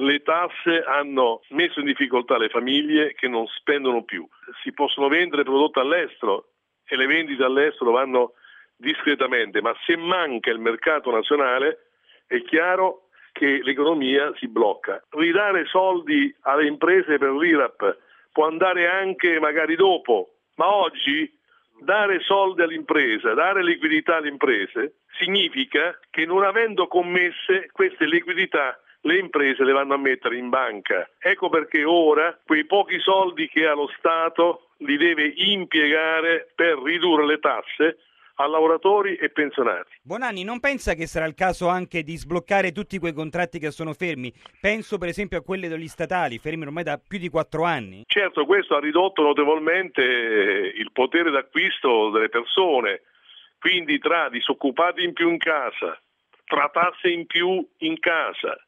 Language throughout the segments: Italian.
le tasse hanno messo in difficoltà le famiglie che non spendono più. Si possono vendere prodotti all'estero e le vendite all'estero vanno discretamente, ma se manca il mercato nazionale è chiaro che l'economia si blocca. Ridare soldi alle imprese per l'IRAP può andare anche magari dopo, ma oggi dare soldi all'impresa, dare liquidità alle imprese significa che non avendo commesse queste liquidità le imprese le vanno a mettere in banca. Ecco perché ora quei pochi soldi che ha lo Stato li deve impiegare per ridurre le tasse a lavoratori e pensionati. Bonanni, non pensa che sarà il caso anche di sbloccare tutti quei contratti che sono fermi? Penso per esempio a quelli degli statali, fermi ormai da più di 4 anni. Certo, questo ha ridotto notevolmente il potere d'acquisto delle persone, quindi tra disoccupati in più in casa, tra tasse in più in casa,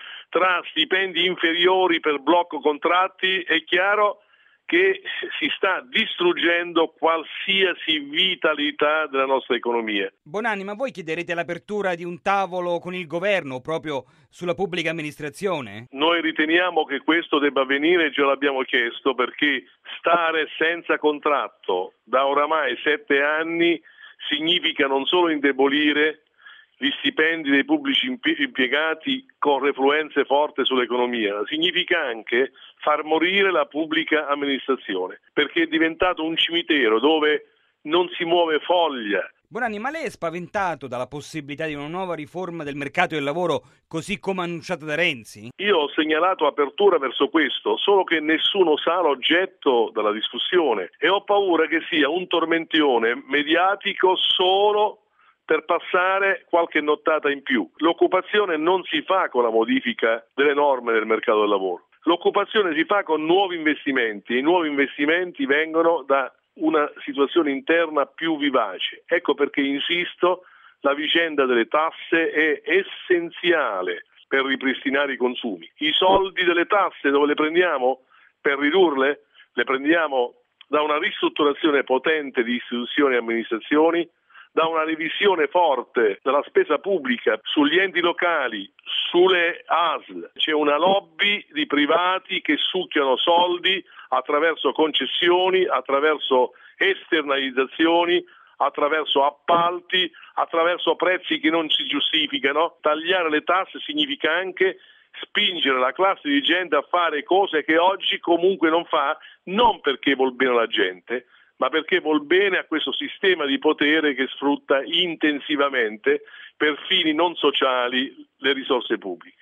tra stipendi inferiori per blocco contratti, è chiaro che si sta distruggendo qualsiasi vitalità della nostra economia. Bonanni, ma voi chiederete l'apertura di un tavolo con il governo proprio sulla pubblica amministrazione? Noi riteniamo che questo debba avvenire e già l'abbiamo chiesto, perché stare senza contratto da oramai 7 anni significa non solo indebolire gli stipendi dei pubblici impiegati con refluenze forti sull'economia, significa anche far morire la pubblica amministrazione, perché è diventato un cimitero dove non si muove foglia. Bonanni, ma lei è spaventato dalla possibilità di una nuova riforma del mercato del lavoro così come annunciata da Renzi? Io ho segnalato apertura verso questo, solo che nessuno sa l'oggetto della discussione e ho paura che sia un tormentone mediatico solo per passare qualche nottata in più. L'occupazione non si fa con la modifica delle norme del mercato del lavoro. L'occupazione si fa con nuovi investimenti e i nuovi investimenti vengono da una situazione interna più vivace. Ecco perché insisto, la vicenda delle tasse è essenziale per ripristinare i consumi. I soldi delle tasse dove le prendiamo per ridurle? Le prendiamo da una ristrutturazione potente di istituzioni e amministrazioni, da una revisione forte della spesa pubblica sugli enti locali, sulle ASL. C'è una lobby di privati che succhiano soldi attraverso concessioni, attraverso esternalizzazioni, attraverso appalti, attraverso prezzi che non si giustificano. Tagliare le tasse significa anche spingere la classe dirigente a fare cose che oggi comunque non fa, non perché vuol bene alla gente, ma perché vuol bene a questo sistema di potere che sfrutta intensivamente per fini non sociali le risorse pubbliche.